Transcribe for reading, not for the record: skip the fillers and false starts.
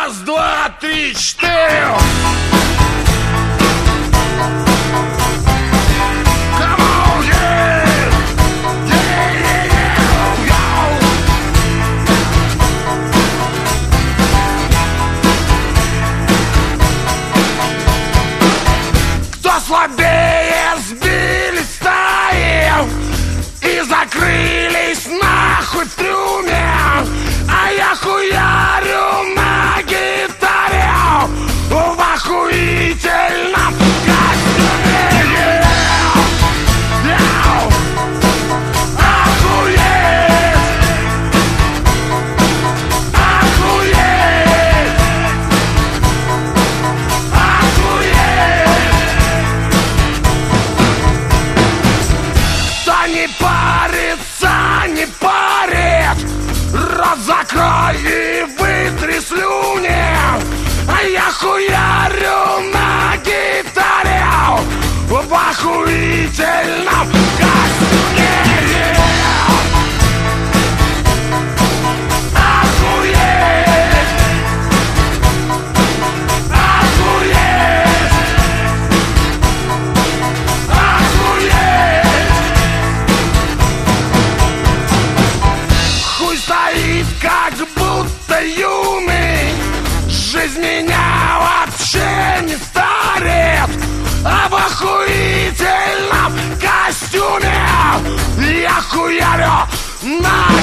Раз, два, три, четыре. Come on, yeah. Yeah, yeah, yeah, yo. Кто слабее, сбили стаи и закрылись нахуй в трюме. А я хуярю на гитаре в охуительном костюме. Охуеть! Охуеть! Охуеть! Кто не парится, не парит, рот закрой и вытри слюни. А я хуярю на гитаре в охуительном костюме. Охуеть! Охуеть! Охуеть! Хуй стоит, как будто юный. Жизнь меня вообще не старит. А в охуительном костюме я хуярю на